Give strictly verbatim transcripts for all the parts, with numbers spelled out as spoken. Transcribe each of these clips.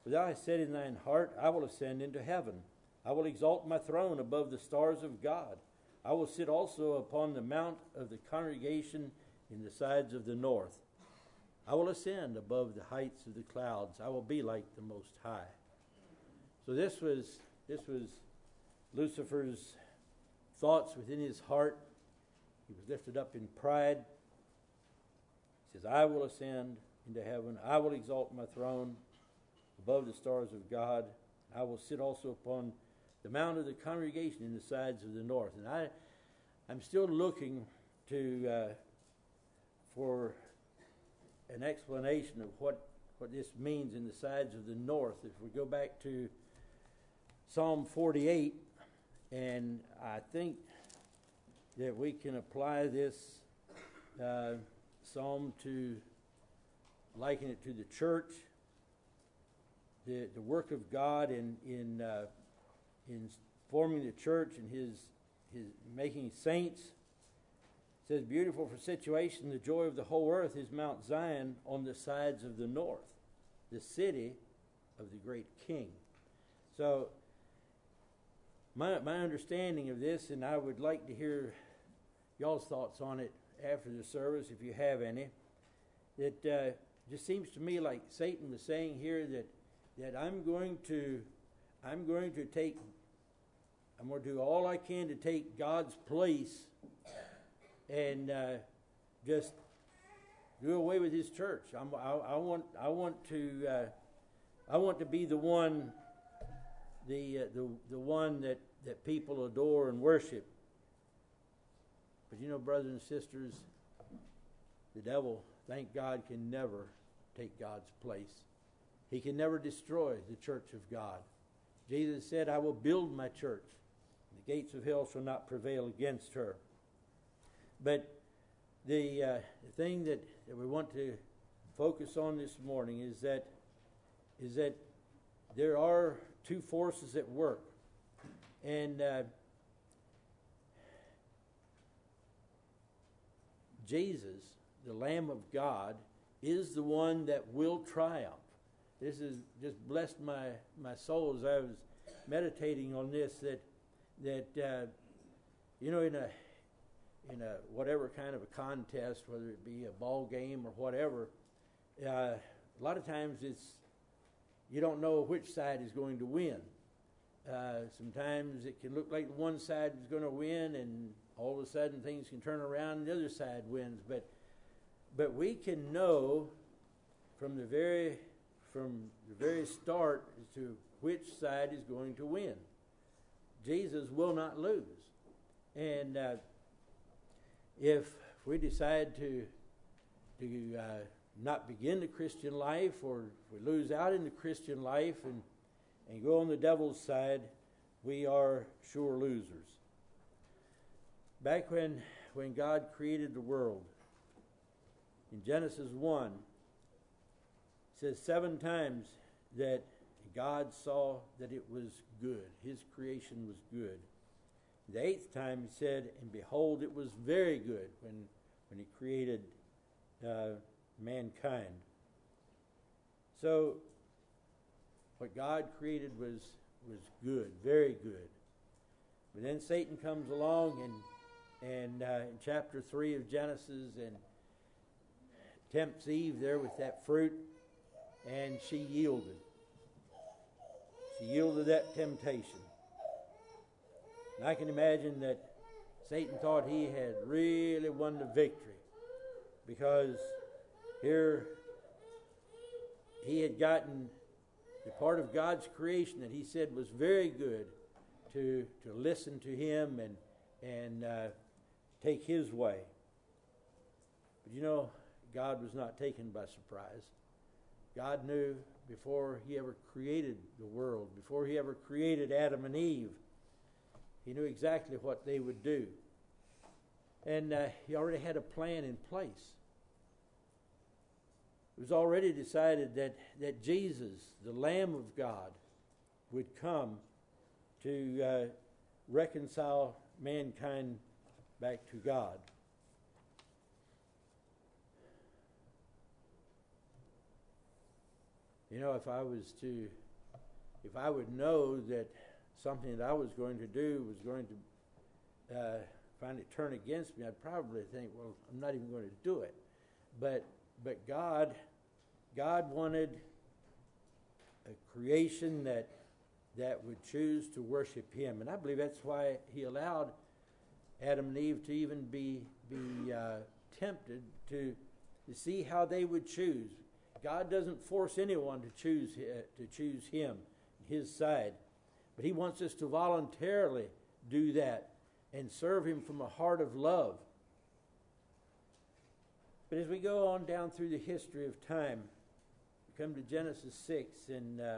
For thou hast said in thine heart, I will ascend into heaven. I will exalt my throne above the stars of God. I will sit also upon the mount of the congregation in the sides of the north. I will ascend above the heights of the clouds. I will be like the Most High. So this was this was Lucifer's thoughts within his heart. He was lifted up in pride. He says, I will ascend into heaven. I will exalt my throne above the stars of God. I will sit also upon the mount of the congregation in the sides of the north. And I, I'm still looking to uh, for an explanation of what, what this means in the sides of the north. If we go back to Psalm forty-eight, and I think that we can apply this uh, psalm to liken it to the church, the the work of God in in uh, in forming the church and His His making saints. It says, beautiful for situation, the joy of the whole earth is Mount Zion on the sides of the north, the city of the great King. So my my understanding of this, and I would like to hear y'all's thoughts on it after the service, if you have any. It uh, just seems to me like Satan was saying here that that I'm going to I'm going to take I'm going to do all I can to take God's place and uh, just do away with His church. I'm, I, I want I want to uh, I want to be the one the uh, the the one that, that people adore and worship. But you know, brothers and sisters, the devil, thank God, can never take God's place. He can never destroy the church of God. Jesus said, I will build my church. The gates of hell shall not prevail against her. But the, uh, the thing that, that we want to focus on this morning is that is that there are two forces at work. And uh, Jesus, the Lamb of God, is the one that will triumph. This has just blessed my, my soul as I was meditating on this, that that uh, you know, in a in a whatever kind of a contest, whether it be a ball game or whatever, uh, a lot of times it's you don't know which side is going to win. Uh, sometimes it can look like one side is going to win, and all of a sudden things can turn around and the other side wins. But but we can know from the very from the very start as to which side is going to win. Jesus will not lose. And uh, if we decide to to uh, not begin the Christian life, or if we lose out in the Christian life and and go on the devil's side, we are sure losers. Back when when God created the world, in Genesis one, it says seven times that God saw that it was good. His creation was good. The eighth time He said, and behold, it was very good when, when He created uh, mankind. So, what God created was, was good, very good. But then Satan comes along and, and uh, in chapter three of Genesis and tempts Eve there with that fruit, and she yielded. She yielded that temptation. And I can imagine that Satan thought he had really won the victory, because here he had gotten the part of God's creation that He said was very good to to listen to Him and and uh, take His way. But you know, God was not taken by surprise. God knew before He ever created the world, before He ever created Adam and Eve, He knew exactly what they would do. And uh, He already had a plan in place. It was already decided that, that Jesus, the Lamb of God, would come to uh, reconcile mankind back to God. You know, if I was to, if I would know that something that I was going to do was going to uh, finally turn against me, I'd probably think, well, I'm not even going to do it. But but God, God wanted a creation that that would choose to worship Him, and I believe that's why He allowed Adam and Eve to even be be uh, tempted to to see how they would choose. God doesn't force anyone to choose uh, to choose Him, His side, but He wants us to voluntarily do that and serve Him from a heart of love. But as we go on down through the history of time, we come to Genesis six, and uh,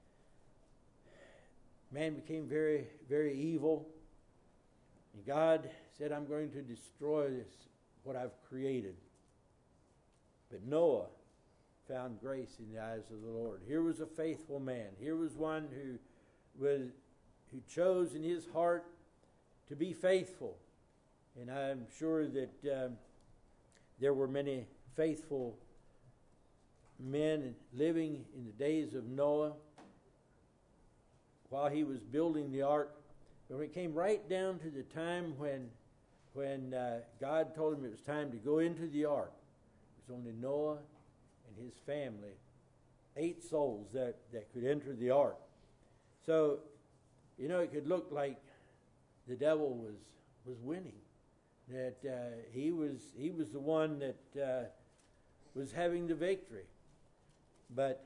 man became very, very evil. And God said, I'm going to destroy this, what I've created. But Noah found grace in the eyes of the Lord. Here was a faithful man. Here was one who was who chose in his heart to be faithful. And I'm sure that um, there were many faithful men living in the days of Noah while he was building the ark. But when it came right down to the time when when uh, God told him it was time to go into the ark, it was only Noah and his family, eight souls that, that could enter the ark. So, you know, it could look like the devil was was winning, that uh, he was he was the one that uh, was having the victory. But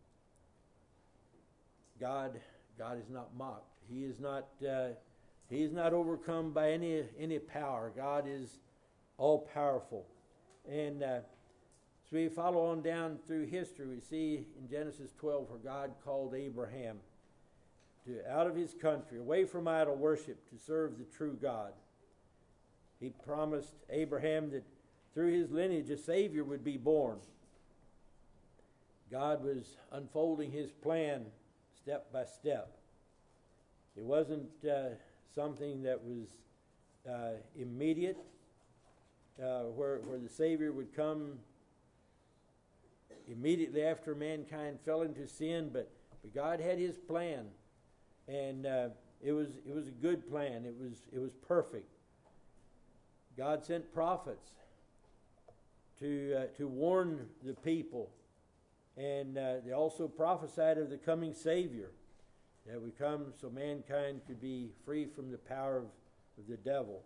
God God is not mocked. He is not uh, he is not overcome by any any power. God is all powerful. And uh, so we follow on down through history. We see in Genesis twelve where God called Abraham to out of his country, away from idol worship, to serve the true God. He promised Abraham that through his lineage a Savior would be born. God was unfolding His plan step by step. It wasn't uh, something that was uh, immediate, uh, where, where the Savior would come immediately after mankind fell into sin, but, but God had His plan, and uh, it was it was a good plan. It was it was perfect. God sent prophets to uh, to warn the people, and uh, they also prophesied of the coming Savior that would come so mankind could be free from the power of, of the devil.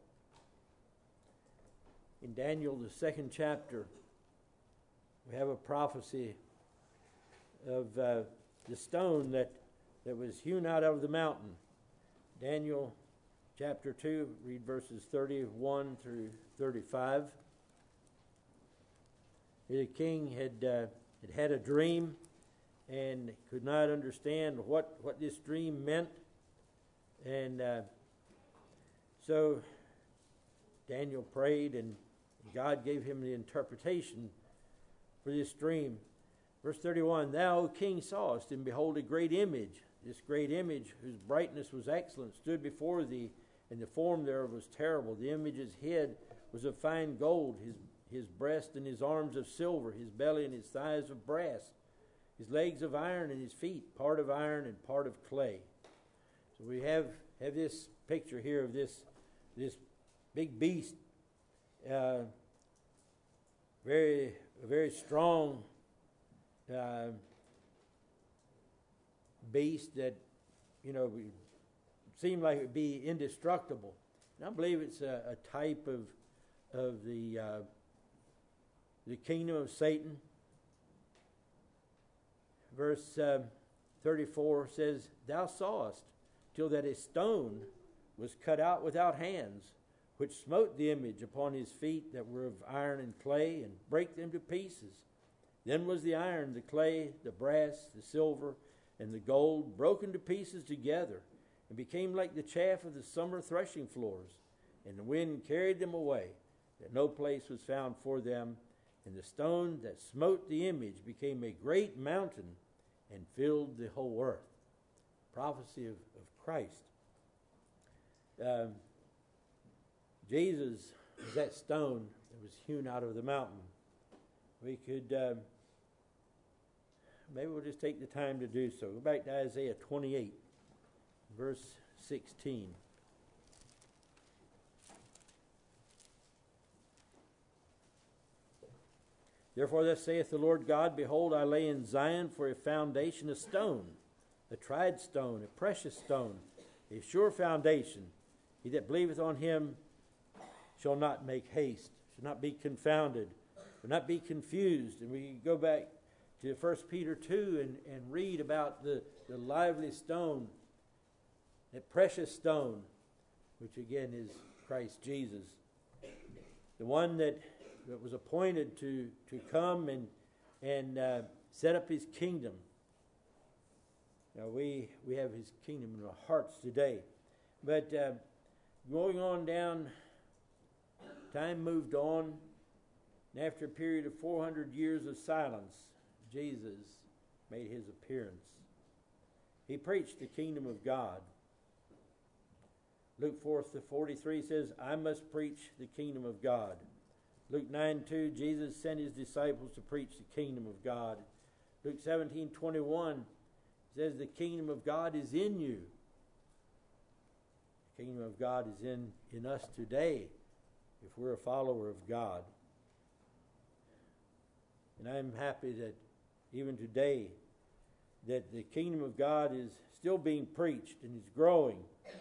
In Daniel, the second chapter, we have a prophecy of uh, the stone that, that was hewn out of the mountain. Daniel chapter two, read verses thirty-one through thirty-five. The king had, uh, had had a dream and could not understand what, what this dream meant. And uh, so Daniel prayed, and God gave him the interpretation for this dream. Verse thirty-one, Thou, O king, sawest, and behold, a great image. This great image, whose brightness was excellent, stood before thee, and the form thereof was terrible. The image's head was of fine gold, his, his breast and his arms of silver, his belly and his thighs of brass, his legs of iron, and his feet part of iron and part of clay. So we have, have this picture here of this, this big beast, uh, very, very strong uh, beast that, you know, seemed like it would be indestructible. And I believe it's a, a type of of the uh, the kingdom of Satan. Verse uh, thirty-four says, Thou sawest, till that a stone was cut out without hands, which smote the image upon his feet that were of iron and clay, and brake them to pieces. Then was the iron, the clay, the brass, the silver, and the gold broken to pieces together, and became like the chaff of the summer threshing floors. And the wind carried them away, that no place was found for them. And the stone that smote the image became a great mountain and filled the whole earth. Prophecy of, of Christ. Um, Jesus was that stone that was hewn out of the mountain. We could um, maybe we'll just take the time to do so. Go back to Isaiah twenty-eight, verse sixteen. Therefore thus saith the Lord God, Behold, I lay in Zion for a foundation a stone, a tried stone, a precious stone, a sure foundation. He that believeth on him shall not make haste, shall not be confounded, shall not be confused. And we go back to First Peter two and, and read about the, the lively stone, that precious stone, which again is Christ Jesus. The one that, that was appointed to, to come and, and uh, set up his kingdom. Now we, we have his kingdom in our hearts today. But uh, going on down, time moved on, and after a period of four hundred years of silence, Jesus made his appearance. He preached the kingdom of God. Luke four forty-three says, I must preach the kingdom of God. Luke nine two, Jesus sent his disciples to preach the kingdom of God. Luke seventeen twenty-one says, the kingdom of God is in you. The kingdom of God is in, in us today if we're a follower of God. And I'm happy that even today that the kingdom of God is still being preached and is growing.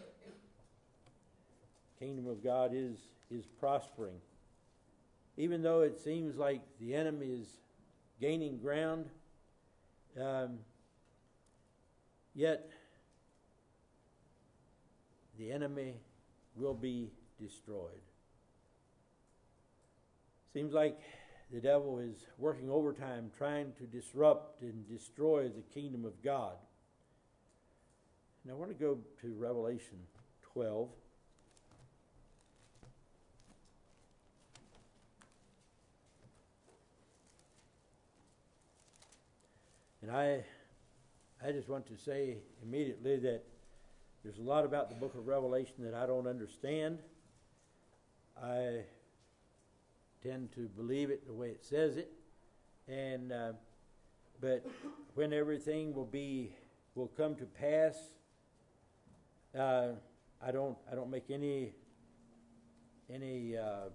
The kingdom of God is, is prospering. Even though it seems like the enemy is gaining ground, um, yet the enemy will be destroyed. Seems like the devil is working overtime trying to disrupt and destroy the kingdom of God. Now I want to go to Revelation twelve. And I I just want to say immediately that there's a lot about the book of Revelation that I don't understand. I tend to believe it the way it says it, and uh, but when everything will be will come to pass, uh, I don't I don't make any any uh,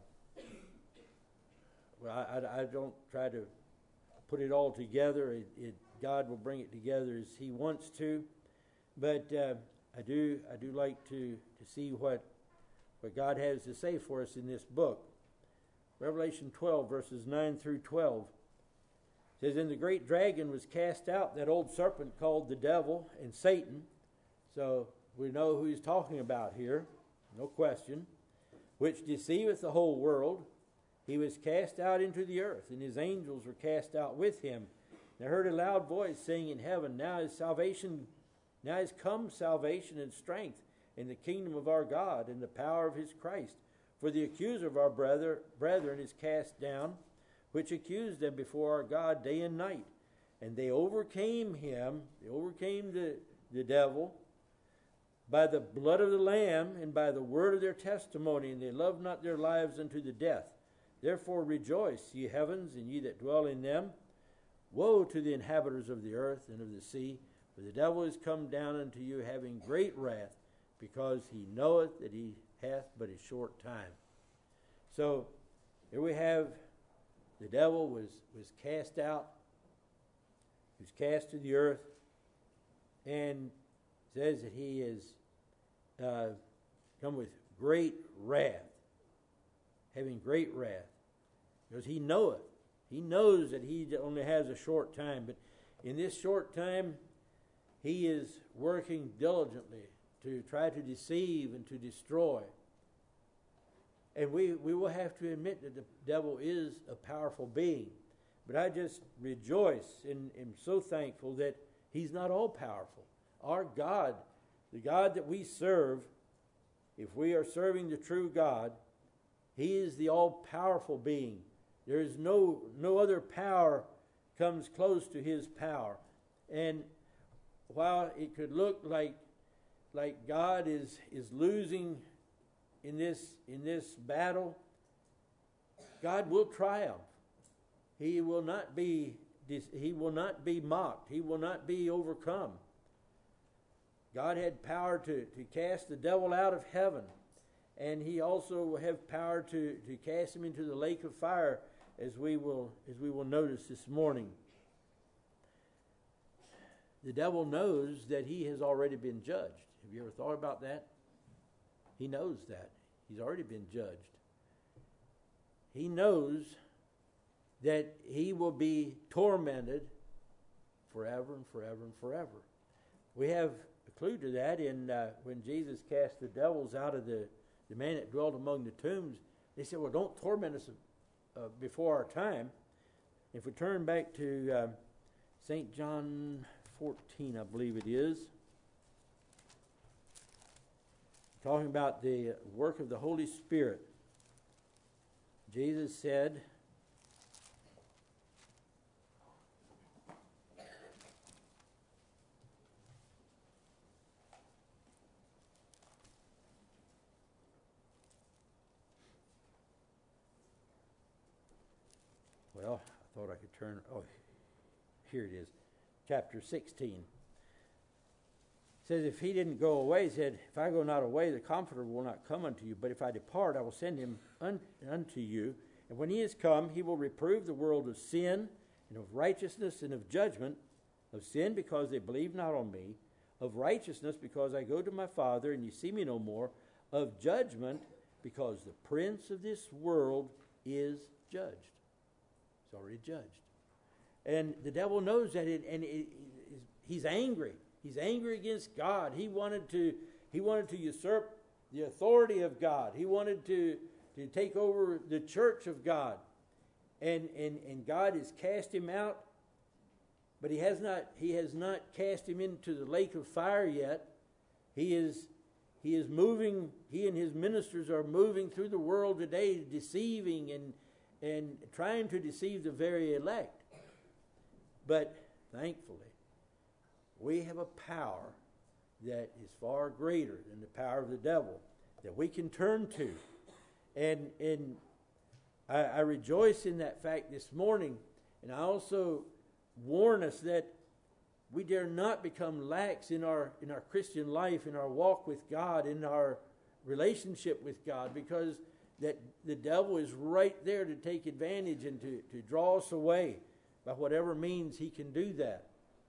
well I, I don't try to put it all together. It, it God will bring it together as He wants to, but uh, I do I do like to to see what what God has to say for us in this book. Revelation twelve, verses nine through twelve says, And the great dragon was cast out, that old serpent called the devil and Satan. So we know who he's talking about here, no question. Which deceiveth the whole world. He was cast out into the earth, and his angels were cast out with him. And I heard a loud voice saying in heaven, Now is salvation, now is come salvation and strength in the kingdom of our God and the power of his Christ. For the accuser of our brother, brethren is cast down, which accused them before our God day and night. And they overcame him, they overcame the, the devil, by the blood of the Lamb and by the word of their testimony, and they loved not their lives unto the death. Therefore rejoice, ye heavens, and ye that dwell in them. Woe to the inhabitants of the earth and of the sea, for the devil is come down unto you, having great wrath, because he knoweth that he hath but a short time. So here we have the devil was, was cast out. He was cast to the earth, and says that he is uh, come with great wrath, having great wrath, because he knoweth. He knows that he only has a short time, but in this short time, he is working diligently to try to deceive and to destroy. And we, we will have to admit that the devil is a powerful being. But I just rejoice and am so thankful that he's not all powerful. Our God, the God that we serve, if we are serving the true God, he is the all-powerful being. There is no no other power comes close to his power. And while it could look like like God is is losing in this in this battle, God will triumph. He will not be he will not be mocked. He will not be overcome. God had power to, to cast the devil out of heaven. And he also will have power to, to cast him into the lake of fire, as we will as we will notice this morning. The devil knows that he has already been judged. Have you ever thought about that? He knows that. He's already been judged. He knows that he will be tormented forever and forever and forever. We have a clue to that in uh, when Jesus cast the devils out of the, the man that dwelt among the tombs. They said, well, don't torment us uh, before our time. If we turn back to uh, Saint John fourteen, I believe it is, talking about the work of the Holy Spirit. Jesus said, well, I thought I could turn, oh, here it is, chapter sixteen. It says, if he didn't go away, he said, if I go not away, the Comforter will not come unto you. But if I depart, I will send him un- unto you. And when he is come, he will reprove the world of sin, and of righteousness, and of judgment. Of sin, because they believe not on me. Of righteousness, because I go to my Father, and you see me no more. Of judgment, because the prince of this world is judged. He's already judged. And the devil knows that, it, and it, it, he's angry. He's angry against God. He wanted to he wanted to usurp the authority of God. He wanted to, to take over the church of God. And, and and God has cast him out, but he has not he has not cast him into the lake of fire yet. He is he is moving, he and his ministers are moving through the world today, deceiving and and trying to deceive the very elect. But thankfully, we have a power that is far greater than the power of the devil that we can turn to. And, and I, I rejoice in that fact this morning. And I also warn us that we dare not become lax in our, in our Christian life, in our walk with God, in our relationship with God, because that the devil is right there to take advantage and to, to draw us away by whatever means he can do that.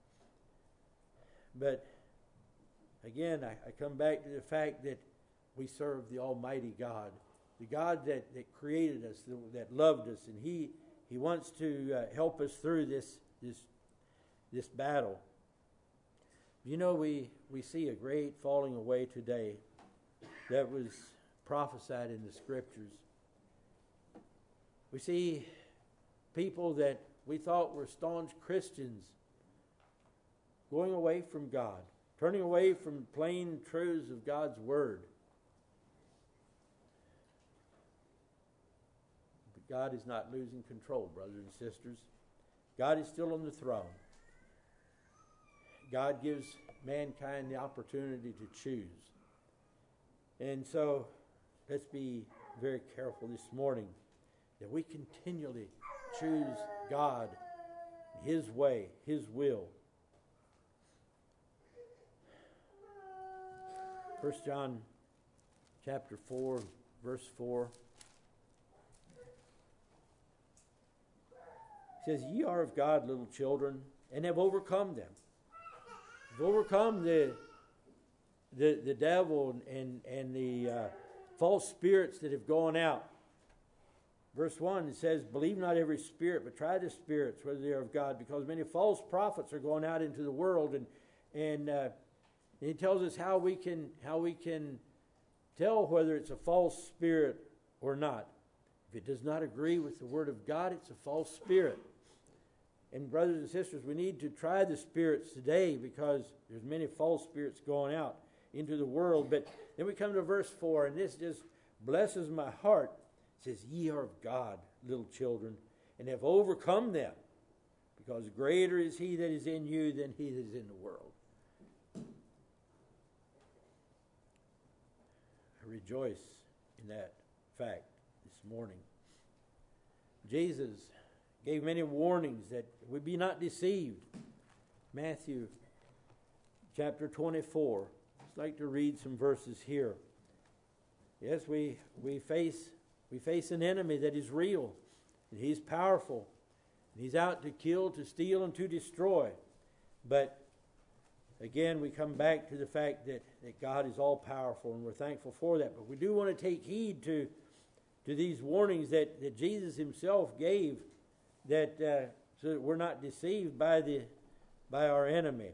But again, I, I come back to the fact that we serve the Almighty God, the God that, that created us, that, that loved us, and He He wants to uh, help us through this this this battle. You know, we we see a great falling away today that was prophesied in the Scriptures. We see people that we thought were staunch Christians going away from God, turning away from plain truths of God's Word. But God is not losing control, brothers and sisters. God is still on the throne. God gives mankind the opportunity to choose. And so, let's be very careful this morning that we continually choose God, His way, His will. First John chapter four, verse four. It says, ye are of God, little children, and have overcome them. Have overcome the the, the devil and, and the uh, false spirits that have gone out. Verse one, it says, believe not every spirit, but try the spirits, whether they are of God, because many false prophets are going out into the world, and and uh, And he tells us how we can how we can tell whether it's a false spirit or not. If it does not agree with the Word of God, it's a false spirit. And brothers and sisters, we need to try the spirits today, because there's many false spirits going out into the world. But then we come to verse four, and this just blesses my heart. It says, ye are of God, little children, and have overcome them, because greater is He that is in you than he that is in the world. Rejoice in that fact this morning. Jesus gave many warnings that we be not deceived. Matthew chapter twenty-four. I'd like to read some verses here. Yes, we we face we face an enemy that is real, and he's powerful, and he's out to kill, to steal, and to destroy. But again, we come back to the fact that, that God is all powerful, and we're thankful for that. But we do want to take heed to to these warnings that, that Jesus himself gave, that uh, so that we're not deceived by the by our enemy.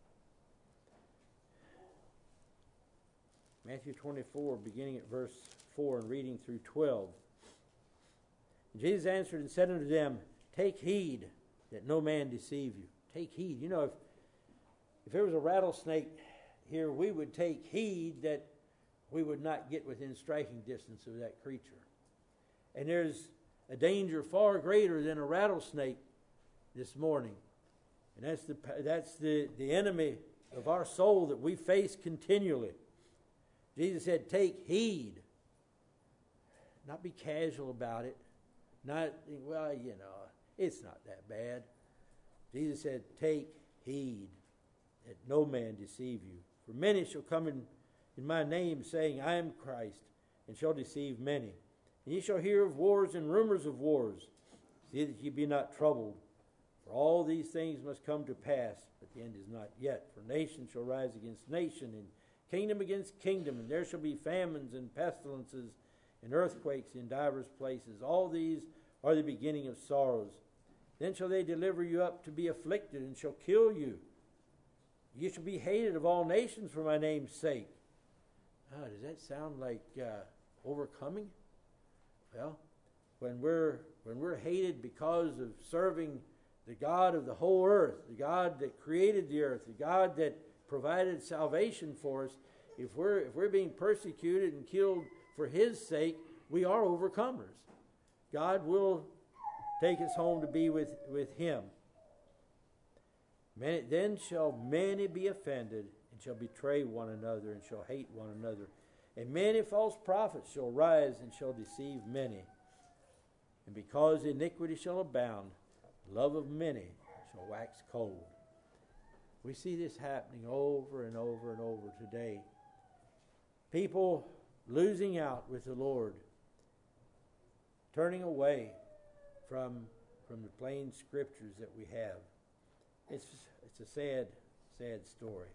Matthew twenty-four, beginning at verse four and reading through twelve. Jesus answered and said unto them, Take heed that no man deceive you. Take heed. You know, if, if there was a rattlesnake here, we would take heed that we would not get within striking distance of that creature. And there's a danger far greater than a rattlesnake this morning. And that's the that's the, the enemy of our soul that we face continually. Jesus said, take heed. Not be casual about it. Not think, well, you know, it's not that bad. Jesus said, take heed that no man deceive you. For many shall come in, in my name, saying, I am Christ, and shall deceive many. And ye shall hear of wars and rumors of wars. See that ye be not troubled. For all these things must come to pass, but the end is not yet. For nation shall rise against nation, and kingdom against kingdom, and there shall be famines and pestilences and earthquakes in divers places. All these are the beginning of sorrows. Then shall they deliver you up to be afflicted, and shall kill you. You shall be hated of all nations for my name's sake. Ah, does that sound like uh, overcoming? Well, when we're when we're hated because of serving the God of the whole earth, the God that created the earth, the God that provided salvation for us, if we're if we're being persecuted and killed for his sake, we are overcomers. God will take us home to be with, with him. Many, then shall many be offended, and shall betray one another, and shall hate one another. And many false prophets shall rise, and shall deceive many. And because iniquity shall abound, love of many shall wax cold. We see this happening over and over and over today. People losing out with the Lord, turning away from, from the plain scriptures that we have. It's, it's a sad, sad story.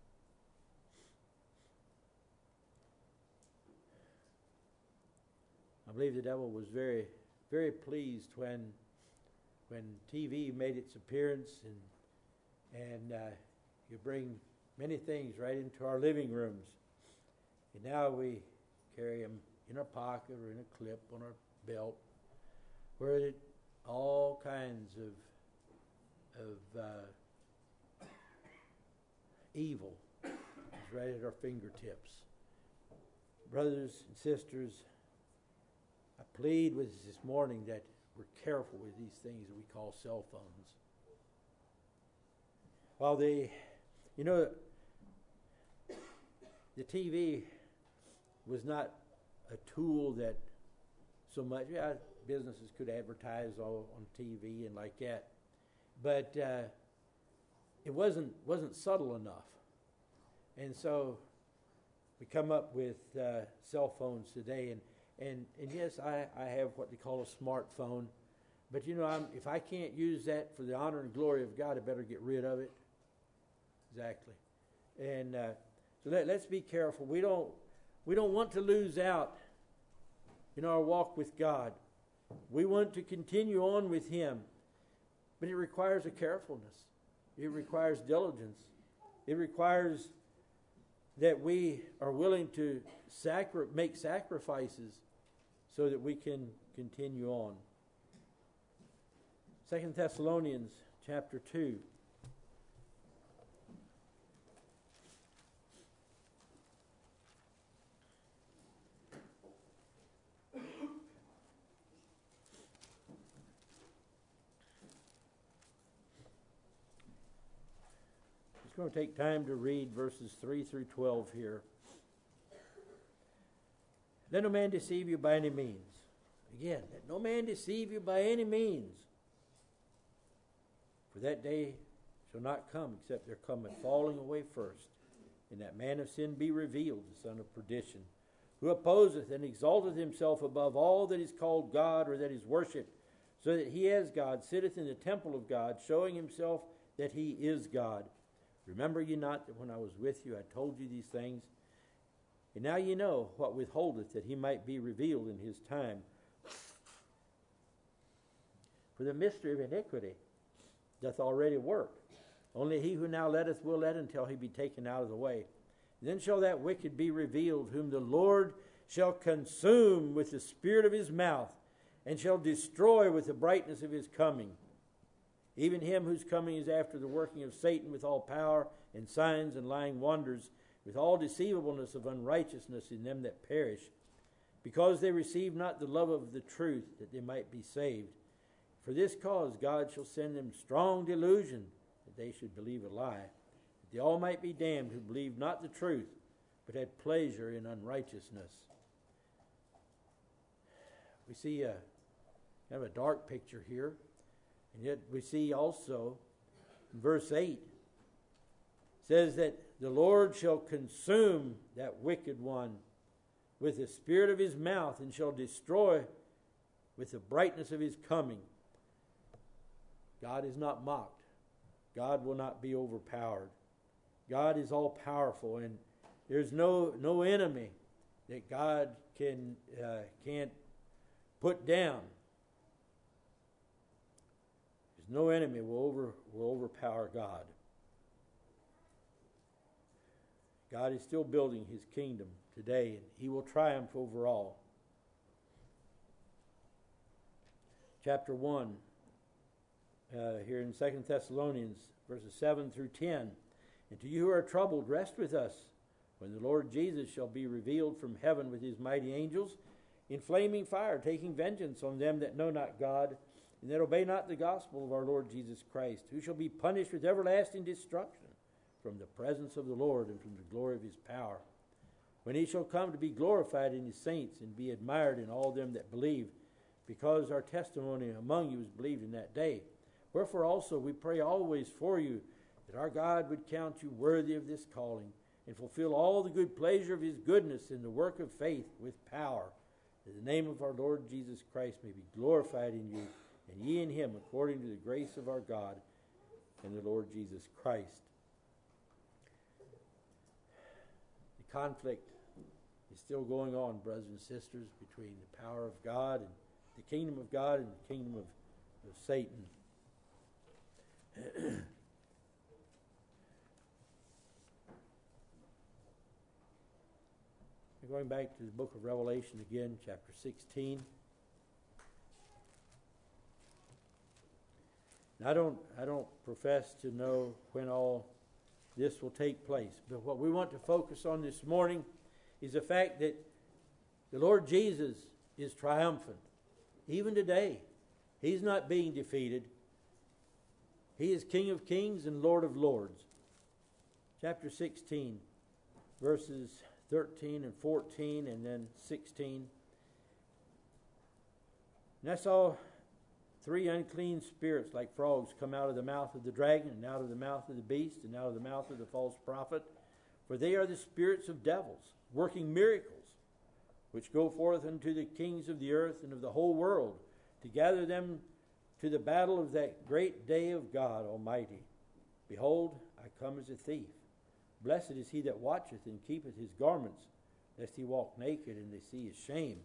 I believe the devil was very, very pleased when, when T V made its appearance, and and uh, you bring many things right into our living rooms. And now we carry them in our pocket or in a clip on our belt, where it, all kinds of of uh, evil is right at our fingertips. Brothers and sisters, I plead with us this morning that we're careful with these things that we call cell phones. While the, you know, the T V was not a tool that so much, yeah, businesses could advertise all on T V and like that, but uh, it wasn't wasn't subtle enough. And so we come up with uh, cell phones today, and and and yes, I, I have what they call a smartphone, but you know, I'm, if I can't use that for the honor and glory of God, I better get rid of it. Exactly. And uh, so let, let's be careful. We don't we don't want to lose out in our walk with God. We want to continue on with him, but it requires a carefulness. It requires diligence. It requires that we are willing to sacri- make sacrifices so that we can continue on. Second Thessalonians chapter two. I'm going to take time to read verses three through twelve here. Let no man deceive you by any means. Again, let no man deceive you by any means. For that day shall not come, except there come a falling away first, and that man of sin be revealed, the son of perdition, who opposeth and exalteth himself above all that is called God or that is worshipped, so that he as God sitteth in the temple of God, showing himself that he is God. Remember ye not that when I was with you I told you these things? And now ye know what withholdeth, that he might be revealed in his time. For the mystery of iniquity doth already work. Only he who now letteth will let until he be taken out of the way. Then shall that wicked be revealed, whom the Lord shall consume with the spirit of his mouth, and shall destroy with the brightness of his coming. Even him whose coming is after the working of Satan with all power and signs and lying wonders, with all deceivableness of unrighteousness in them that perish, because they receive not the love of the truth, that they might be saved. For this cause God shall send them strong delusion, that they should believe a lie, that they all might be damned who believed not the truth, but had pleasure in unrighteousness. We see a kind of a dark picture here, and yet we see also in verse eight, says that the Lord shall consume that wicked one with the spirit of his mouth, and shall destroy with the brightness of his coming. God is not mocked. God will not be overpowered. God is all powerful, and there's no no enemy that God can uh, can't put down. There's no enemy will over will overpower God. God is still building his kingdom today, and he will triumph over all. Chapter one, uh, here in Second Thessalonians, verses seven through ten. And to you who are troubled, rest with us, when the Lord Jesus shall be revealed from heaven with his mighty angels, in flaming fire, taking vengeance on them that know not God, and that obey not the gospel of our Lord Jesus Christ, who shall be punished with everlasting destruction from the presence of the Lord and from the glory of his power, when he shall come to be glorified in his saints and be admired in all them that believe, because our testimony among you is believed in that day. Wherefore also we pray always for you, that our God would count you worthy of this calling, and fulfill all the good pleasure of his goodness in the work of faith with power, that the name of our Lord Jesus Christ may be glorified in you, and ye in him, according to the grace of our God and the Lord Jesus Christ. The conflict is still going on, brothers and sisters, between the power of God and the kingdom of God and the kingdom of, of Satan. Going back to the book of Revelation again, chapter sixteen. And I don't, I don't profess to know when all this will take place, but what we want to focus on this morning is the fact that the Lord Jesus is triumphant. Even today, he's not being defeated. He is King of kings and Lord of lords. Chapter sixteen, verses thirteen and fourteen, and then sixteen. And I saw three unclean spirits like frogs come out of the mouth of the dragon, and out of the mouth of the beast, and out of the mouth of the false prophet. For they are the spirits of devils, working miracles, which go forth unto the kings of the earth and of the whole world, to gather them to the battle of that great day of God Almighty. Behold, I come as a thief. Blessed is he that watcheth and keepeth his garments, lest he walk naked and they see his shame.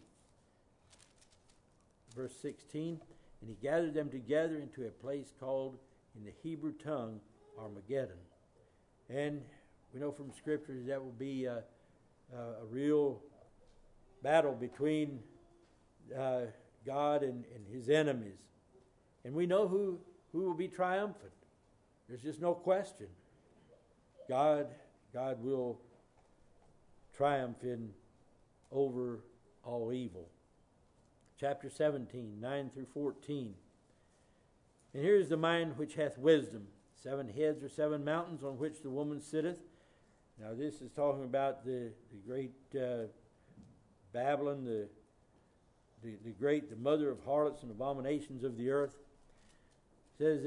Verse sixteen, and he gathered them together into a place called in the Hebrew tongue Armageddon. And we know from Scripture that will be a, a, a real battle between uh, God and, and his enemies. And we know who, who will be triumphant. There's just no question. God, God will triumph in over all evil. Chapter seventeen, nine through fourteen. And here is the mind which hath wisdom. Seven heads or seven mountains on which the woman sitteth. Now this is talking about the, the great uh, Babylon, the, the, the great, the mother of harlots and abominations of the earth. It says that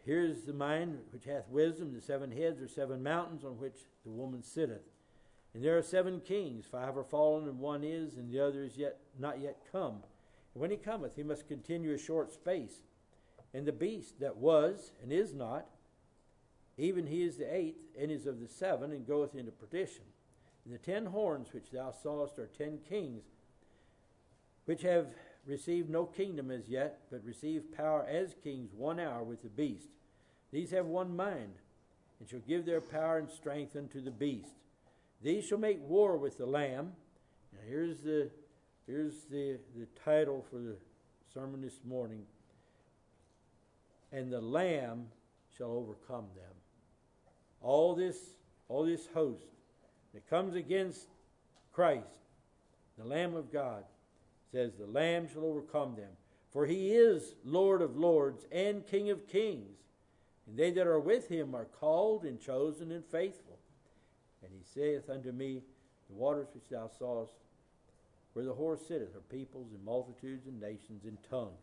here is the mind which hath wisdom. The seven heads are seven mountains on which the woman sitteth. And there are seven kings, five are fallen, and one is, and the other is yet not yet come. And when he cometh, he must continue a short space. And the beast that was and is not, even he is the eighth, and is of the seven, and goeth into perdition. And the ten horns which thou sawest are ten kings, which have received no kingdom as yet, but receive power as kings one hour with the beast. These have one mind, and shall give their power and strength unto the beast. These shall make war with the Lamb. Now here's the here's the, the title for the sermon this morning. And the Lamb shall overcome them. All this, all this host that comes against Christ, the Lamb of God, says the Lamb shall overcome them. For he is Lord of lords and King of kings. And they that are with him are called and chosen and faithful. And he saith unto me, the waters which thou sawest, where the horse sitteth, are peoples and multitudes and nations and tongues.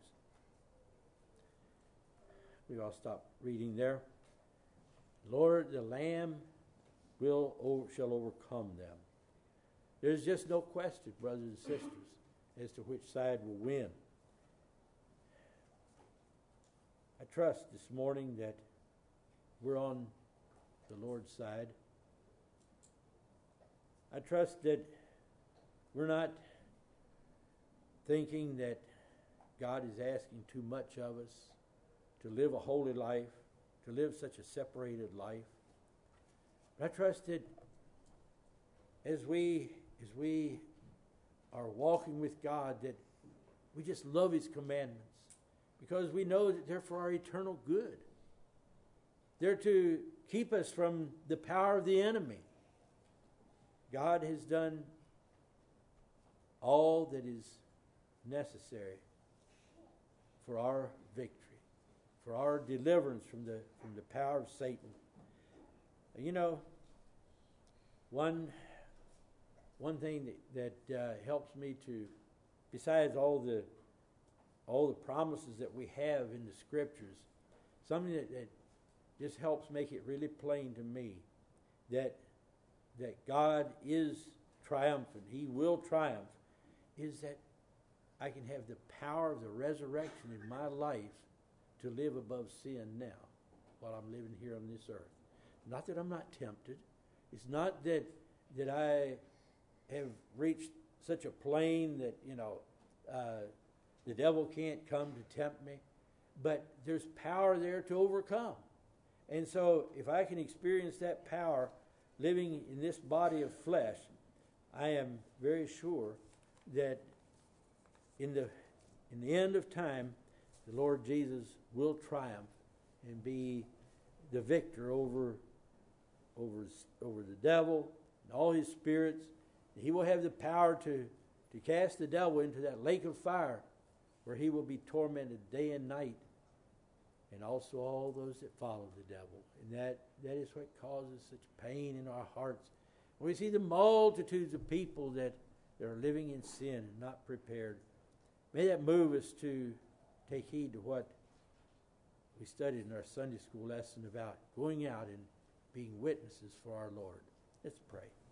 We all stop reading there. Lord, the Lamb will over, shall overcome them. There's just no question, brothers and sisters, as to which side will win. I trust this morning that we're on the Lord's side. I trust that we're not thinking that God is asking too much of us to live a holy life, to live such a separated life. But I trust that as we as we are walking with God, that we just love his commandments because we know that they're for our eternal good. They're to keep us from the power of the enemy. God has done all that is necessary for our victory, for our deliverance from the from the power of Satan. You know, one one thing that, that uh, helps me to, besides all the all the promises that we have in the Scriptures, something that, that just helps make it really plain to me that that God is triumphant. He will triumph. Is that I can have the power of the resurrection in my life to live above sin now while I'm living here on this earth. Not that I'm not tempted. It's not that that I have reached such a plane that, you know, uh, the devil can't come to tempt me. But there's power there to overcome. And so if I can experience that power living in this body of flesh, I am very sure that in the in the end of time, the Lord Jesus will triumph and be the victor over over over the devil and all his spirits. He will have the power to to cast the devil into that lake of fire where he will be tormented day and night, and also all those that follow the devil. And that, that is what causes such pain in our hearts. When we see the multitudes of people that, that are living in sin and not prepared, may that move us to take heed to what we studied in our Sunday school lesson about going out and being witnesses for our Lord. Let's pray.